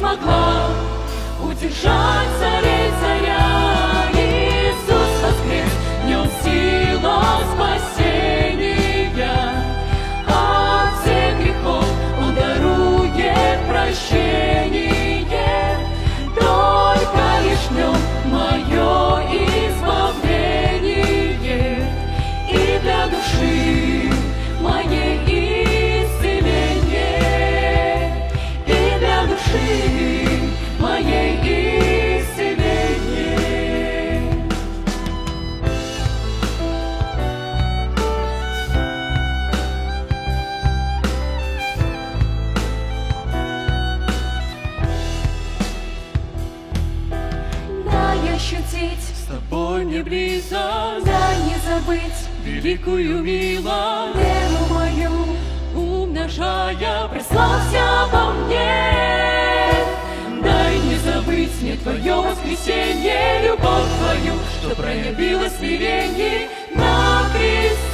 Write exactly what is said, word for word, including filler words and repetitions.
смогла удержать царей царя. Иисус воскрес, в нем сила спасения. От всех грехов Он дарует прощение. Только лишь в нем мое избавление, и для души моей исцеление, и для души моей исцеление. Дай ощутить С тобой мне близость, дай не забыть великую милость, веру мою, умножая, прославься обо мне. дай не забыть мне Твое воскресенье, любовь Твою, что проявила смирение на кресте.